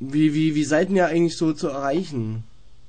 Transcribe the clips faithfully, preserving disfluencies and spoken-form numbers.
Wie, wie, wie seid ihr eigentlich so zu erreichen?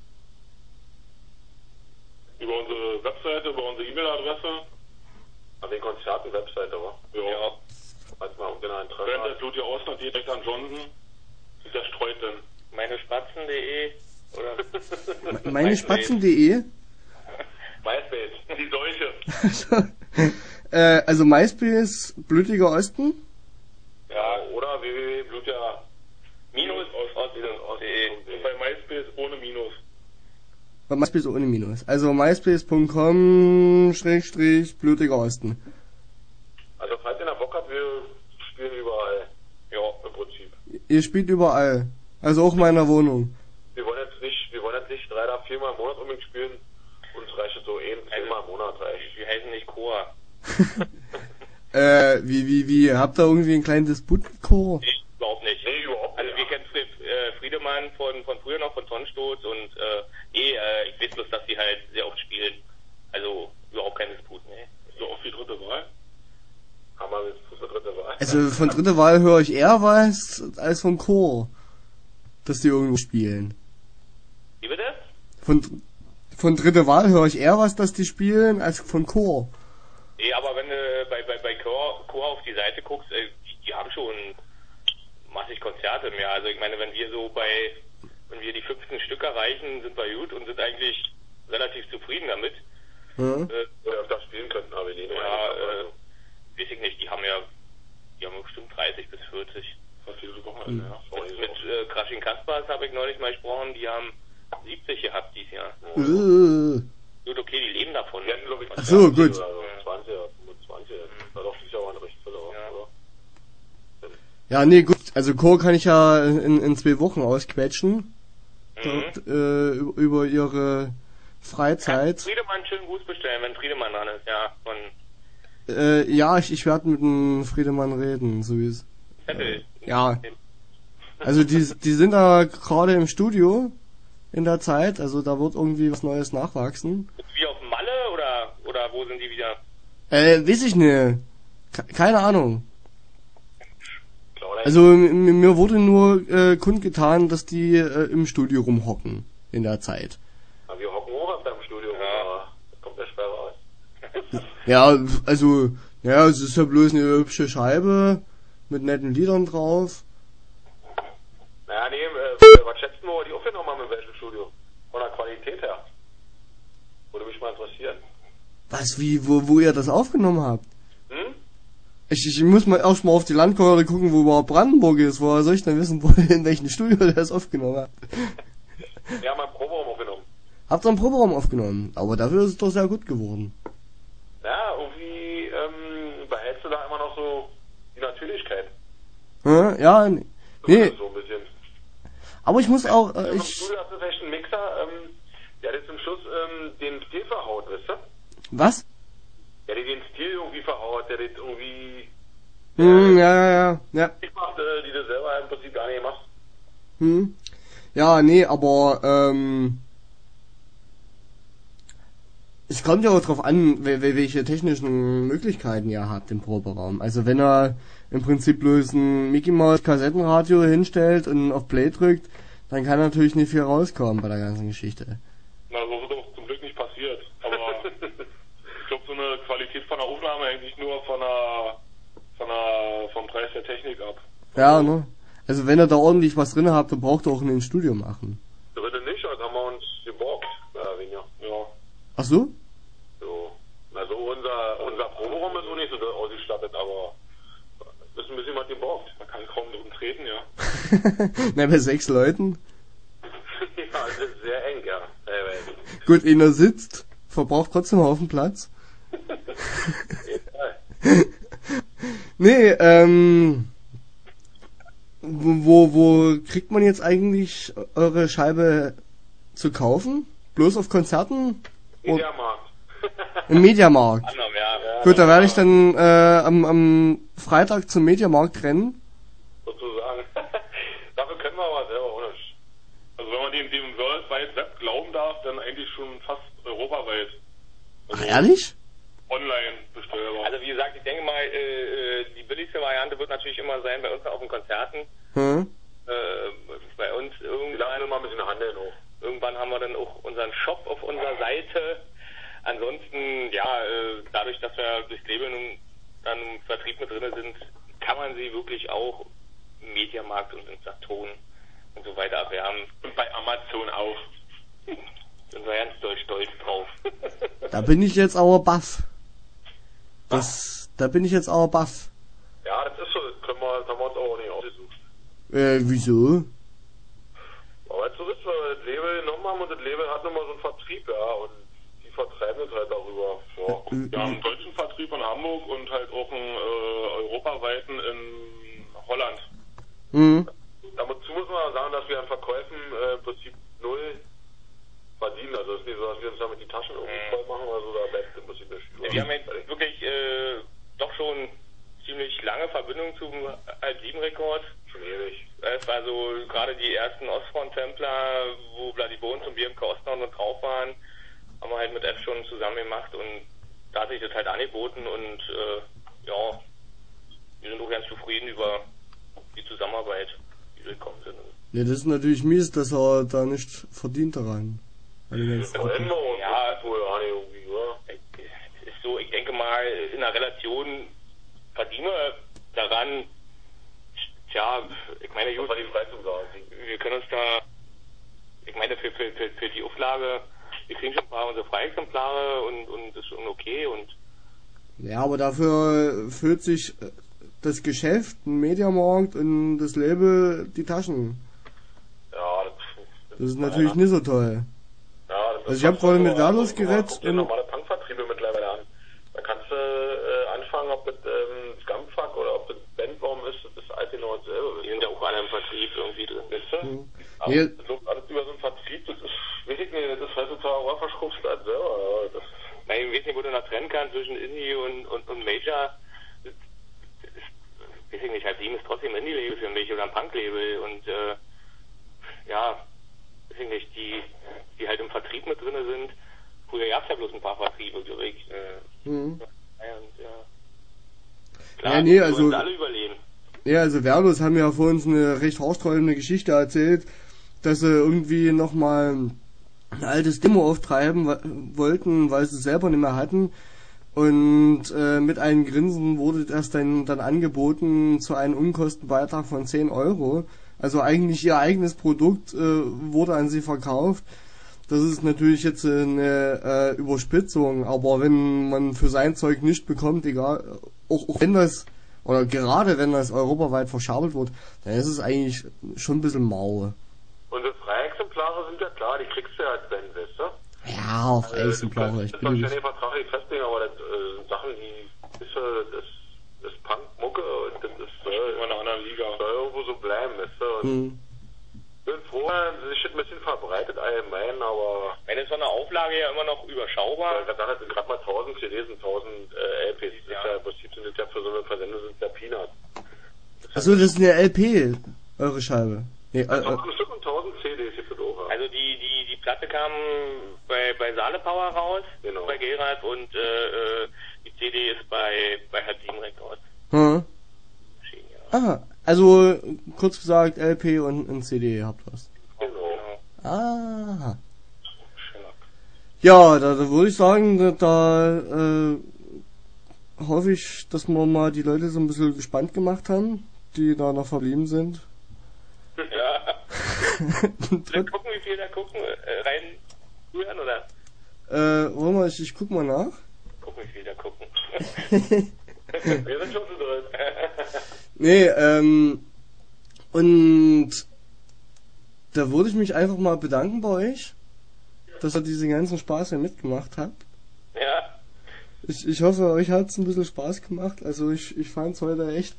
Über unsere Webseite, über unsere E-Mail-Adresse. An den Konzerten-Webseite, wa? Ja. ja. Falls man genau Interesse Wenn hat. das Blut ja Ausland direkt an Johnson, der streut dann. Meinespatzen punkt de oder? Meinespatzen.de? MySpace. Die Seuche. Also, äh, also MySpace, Blutiger Osten? Ja, oder www.blutja Minus osten.de. Und bei MySpace ohne Minus. Bei MySpace ohne Minus. Also myspace.com schrägstrich Blutiger Osten. Also falls ihr nach Bock habt, wir spielen überall. Ja, im Prinzip. Ihr spielt überall. Also auch in meiner Wohnung. Wir wollen jetzt nicht, wir wollen jetzt nicht drei oder viermal im Monat unbedingt spielen. Uns reicht es so ein, zehnmal im Monat reicht. Wir heißen nicht Chor. äh, wie, wie, wie? Habt ihr irgendwie einen kleinen Disput mit Chor? Nee, überhaupt nicht. Nee, überhaupt nicht. Also wir kennen Fried, äh, Friedemann von, von früher noch, von Sonnenstoß und äh, nee, äh, ich weiß bloß, dass die halt sehr oft spielen. Also überhaupt kein Disput, nee. So oft wie dritte Wahl? Haben wir jetzt für dritte Wahl. Also von dritte Wahl höre ich eher was als vom Chor. Dass die irgendwo spielen. Wie bitte? Von, von dritte Wahl höre ich eher was, dass die spielen, als von Chor. Nee, aber wenn du bei, bei, bei Chor, Chor auf die Seite guckst, äh, die, die haben schon massig Konzerte mehr. Also ich meine, wenn wir so bei, wenn wir die fünfzehn Stück erreichen, sind wir gut und sind eigentlich relativ zufrieden damit. Ja. Äh, Oder öfter spielen könnten, aber die ja, äh, weiß ich nicht, die haben ja, die haben bestimmt dreißig bis vierzig. Was viele Wochenende, ja. Mit, mit äh, Kraschin Kaspers habe ich neulich mal gesprochen, die haben siebzig gehabt dieses Jahr. Äh. Gut, okay, die leben davon. Die hatten, glaube ich, Ach so, gut. Oder so zwanzig oder fünfundzwanzig. War doch sicher auch ein recht viel, oder? Ja, nee, gut. Also Chor kann ich ja in, in zwei Wochen ausquetschen. Mhm. Dort, äh, über, über ihre Freizeit. Kann Friedemann einen schönen Gruß bestellen, wenn Friedemann dran ist, ja. Von Äh, ja, ich, ich werde mit dem Friedemann reden, so wie es. Zettel. Ja. Also die, die sind da gerade im Studio in der Zeit, also da wird irgendwie was Neues nachwachsen. Wie auf Malle oder oder wo sind die wieder? Äh, weiß ich nicht. Ke- Keine Ahnung. Also m- m- mir wurde nur äh, kundgetan, dass die äh, im Studio rumhocken in der Zeit. Aber wir hocken auch auf deinem Studio. Ja. Das kommt ja schwer raus. Ja, also, ja, es ist ja bloß eine hübsche Scheibe mit netten Liedern drauf. Naja, nee, äh, was schätzen wir, die aufgenommen haben in welchem Studio? Von der Qualität her. Würde mich mal interessieren. Was, wie, wo, wo ihr das aufgenommen habt? Hm? Ich, ich muss mal erstmal auf die Landkarte gucken, wo überhaupt Brandenburg ist. Woher soll ich denn wissen, wo, in welchem Studio der es aufgenommen hat? Wir haben einen Proberaum aufgenommen. Habt ihr einen Proberaum aufgenommen? Aber dafür ist es doch sehr gut geworden. Ja, irgendwie ähm, behältst du da immer noch so die Natürlichkeit. Hm? Ja, nee. nee. So ein bisschen. Aber ich muss auch, Ja, äh, Im ich, Studio hast du vielleicht einen Mixer, ähm, der hat zum Schluss ähm, den Stil verhaut, weißt du? was? Der hat den Stil irgendwie verhaut, der hat irgendwie... Hm, ja, ja, ja, ja. Ich mach, äh, die du selber im Prinzip gar nicht machst. Hm. Ja, nee, aber, ähm, es kommt ja auch drauf an, wel- wel- welche technischen Möglichkeiten ihr habt im Proberaum. Also wenn er im Prinzip bloß ein Mickey Mouse Kassettenradio hinstellt und auf Play drückt, dann kann natürlich nicht viel rauskommen bei der ganzen Geschichte. Na, so wird auch zum Glück nicht passiert. Aber ich glaube, so eine Qualität von der Aufnahme hängt nicht nur von der, von der, vom Preis der Technik ab. Ja, ne? Also wenn ihr da ordentlich was drin habt, dann braucht ihr auch in den Studio machen. Dritte nicht, das haben wir uns geborgt, mehr oder weniger. Ja. Ach so? So. Also unser, unser Proberaum ist auch nicht so doll ausgestattet, aber ist ein bisschen was geborgt. Man kann kaum drin treten, ja. Na, bei sechs Leuten. Ja, das ist sehr eng, ja. Teilweise. Gut, einer sitzt, verbraucht trotzdem einen Haufen Platz. Nee, ähm, wo, wo kriegt man jetzt eigentlich eure Scheibe zu kaufen? Bloß auf Konzerten? Mediamarkt. Im Mediamarkt. Anderem, ja. Ja, Gut, da werde ich dann äh, am, am Freitag zum Mediamarkt rennen. sozusagen. Dafür können wir aber selber auch nicht. Also wenn man dem, dem World Wide Web glauben darf, dann eigentlich schon fast europaweit. Also Ach, ehrlich? online bestellbar. Also wie gesagt, ich denke mal, äh, äh, die billigste Variante wird natürlich immer sein bei uns auf den Konzerten. Hm? Äh, bei mal ein bisschen handeln auch. Irgendwann haben wir dann auch unseren Shop auf unserer Seite. Ansonsten, ja, äh, dadurch, dass wir durchs Label nun dann im Vertrieb mit drin sind, kann man sie wirklich auch im Mediamarkt und in Saturn und so weiter erwerben. Und bei Amazon auch. Sind wir ganz doll stolz drauf. Da bin ich jetzt aber baff. Das, da bin ich jetzt aber baff. Ja, das ist so, das können wir, das haben wir uns auch nicht ausgesucht. Äh, wieso? Aber jetzt so ist, weil wir das Label genommen haben und das Label hat nun mal so einen Vertrieb, ja, und die vertreiben das halt darüber. Ja. Wir haben einen deutschen Vertrieb in Hamburg und halt auch einen äh, europaweiten in Holland. Mhm. Dazu muss man sagen, dass wir an Verkäufen äh, im Prinzip null verdienen. Also es ist nicht so, dass wir uns damit die Taschen irgendwie voll machen, also da bleibt im Prinzip nicht über. Ja, wir haben jetzt wirklich äh, doch schon ziemlich lange Verbindung zum Halb sieben Rekord. Schon ewig. Es war so gerade die ersten Ostfront-Templer, wo Bloody Bones und B M K Ostnord noch drauf waren, haben wir halt mit F schon zusammen gemacht und da hat sich das halt angeboten und äh, ja, wir sind auch ganz zufrieden über die Zusammenarbeit, die wir gekommen sind. Ja, das ist natürlich mies, dass er da nicht verdient daran. Ja, ja, wohl auch nicht irgendwie, oder? Es ist so, ich denke mal, in der Relation verdienen wir daran, tja, ich meine, gut, die Freizugsachen. wir können uns da, ich meine, für, für, für, für die Auflage, wir kriegen schon ein paar unsere Freiexemplare und, und das ist schon okay und. Ja, aber dafür füllt sich das Geschäft, ein Mediamarkt und das Label die Taschen. Ja, das, das, das ist natürlich ja nicht so toll. Ja, das also ich habe gerade mit Dallas geredet. Guck dir normale Punkvertriebe mittlerweile an. Da kannst du äh, anfangen, ob das ähm, Scumfuck oder ob das Bandbaum ist, das ist alles genau dasselbe. Die sind ja auch alle im Vertrieb irgendwie drin. Weißt du? Mhm. Aber Ja. das läuft alles über so einen Vertrieb, das ist, weiß ich nicht, das ist heutzutage auch verschrubst als selber. Aber das Nein, ich weiß nicht, wo du noch trennen kannst zwischen Indie und, und, und Major. Das ist, weiß ich nicht, Halb sieben ist trotzdem ein Indie-Label für mich oder ein Punk-Label und äh, ja, weiß ich nicht, die, die halt im Vertrieb mit drin sind. Früher gab es ja bloß ein paar Vertriebe, glaube ich. Äh, Mhm. ja, und, ja. Klar, Ja, nee, wir also- wollen alle überleben. Ja, also Verdos haben ja vor uns eine recht haarsträubende Geschichte erzählt, dass sie irgendwie nochmal ein altes Demo auftreiben wa- wollten, weil sie es selber nicht mehr hatten. Und äh, mit einem Grinsen wurde das dann, dann angeboten zu einem Unkostenbeitrag von zehn Euro. Also eigentlich ihr eigenes Produkt äh, wurde an sie verkauft. Das ist natürlich jetzt eine äh, Überspitzung, aber wenn man für sein Zeug nicht bekommt, egal, auch, auch wenn das, oder gerade wenn das europaweit verschabelt wird, dann ist es eigentlich schon ein bisschen mau. Und das Freiexemplare sind ja klar, die kriegst du ja als Band, weißt du? Ja, auf Exemplare, ich Das ist bitte wahrscheinlich dich. vertraglich festlegen, aber das äh, sind Sachen, die ist, äh, das, das ist Punk-Mucke und das ist äh, In einer anderen Liga. soll irgendwo so bleiben, weißt du? Und Hm. ich bin froh, dass sich das ein bisschen verbreitet allgemein, aber Wenn es von der Auflage ja immer noch überschaubar. da sind gerade mal tausend C Ds und tausend äh, L Ps. Das Ja. ist ja im Prinzip sind das ja für so eine Versendung sind ja Peanuts. Achso, das ist eine L P, eure Scheibe. Nee, äh, äh, tausend Stück und tausend C Ds gibt es auch. Also die, die, die Platte kam bei, bei Saale Power raus, Genau. bei Gerard und äh, äh, die C D ist bei, bei Halb sieben Records hm. erschienen, ja. Ah, also kurz gesagt L P und ein C D habt ihr was. Genau. Ah. Schön. Ja, da, da würde ich sagen, da, da äh, hoffe ich, dass wir mal die Leute so ein bisschen gespannt gemacht haben, die da noch verblieben sind. Ja. Wir gucken, wie viel da gucken, äh, rein hören oder Äh, wollen wir, ich, ich guck mal nach. gucken, wie viel da gucken. Wir sind schon zu dritt. Nee, ähm, und da würde ich mich einfach mal bedanken bei euch, dass ihr diesen ganzen Spaß hier mitgemacht habt. Ja. Ich, ich hoffe, euch hat's ein bisschen Spaß gemacht. Also ich, ich fand's heute echt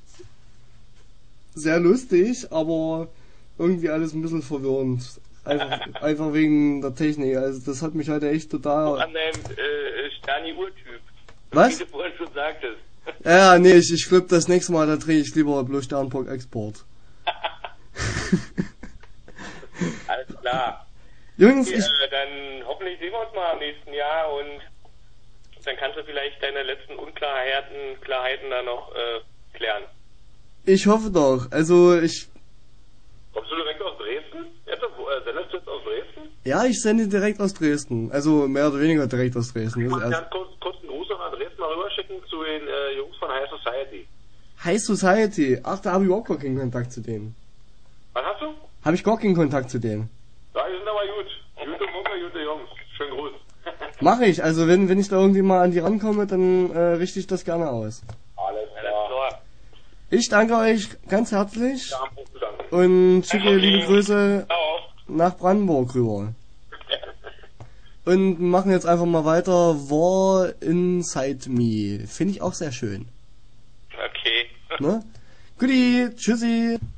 sehr lustig, aber irgendwie alles ein bisschen verwirrend. Einfach, einfach wegen der Technik. Also das hat mich heute echt total... An deinem äh, Stani-Urtyp. Was? Wie du vorhin schon sagtest. Ja, nee, ich, ich glaube, das nächste Mal, da drehe ich lieber bloß Sternburg Export. Alles klar. Jungs, Okay, ich, äh, dann hoffentlich sehen wir uns mal im nächsten Jahr und dann kannst du vielleicht deine letzten Unklarheiten Klarheiten da noch äh, klären. ich hoffe doch. Also ich... Kommst du direkt aus Dresden? Jetzt, äh, sendest du jetzt aus Dresden? Ja, ich sende direkt aus Dresden. Also mehr oder weniger direkt aus Dresden. Ich Das kann ist ganz kurz, kurz einen Gruß nach Dresden mal rüberschicken zu den äh, Jungs von High Society. High Society. Ach, da habe ich auch gar keinen Kontakt zu denen. Was hast du? Habe ich gar keinen Kontakt zu denen. Ja, die sind aber gut. Gute Mucke, gute Jungs. Schönen Gruß. Mache ich. Also wenn wenn ich da irgendwie mal an die rankomme, dann äh, richte ich das gerne aus. Alles klar. Ich danke euch ganz herzlich Ja, besten Dank. und schicke Danke. liebe Grüße Ciao. nach Brandenburg rüber. Und machen jetzt einfach mal weiter. War Inside Me. Finde ich auch sehr schön. Okay. Ne? Guti, tschüssi.